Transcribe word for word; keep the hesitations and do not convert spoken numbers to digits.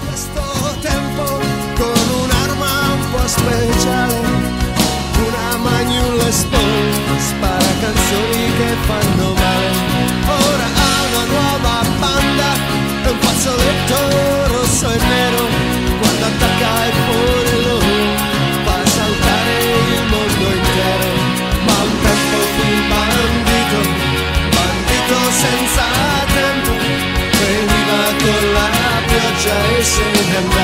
Questo tempo con un'arma un po' speciale, una Magnum Les Paul, spara canzoni che fanno male. Ora ha una nuova banda, è un fazzoletto rosso e nero, quando attacca è pure loro, fa saltare il mondo intero. Ma un tempo fu un bandito, bandito senza tempo, veniva con la pioggia e se ne andava.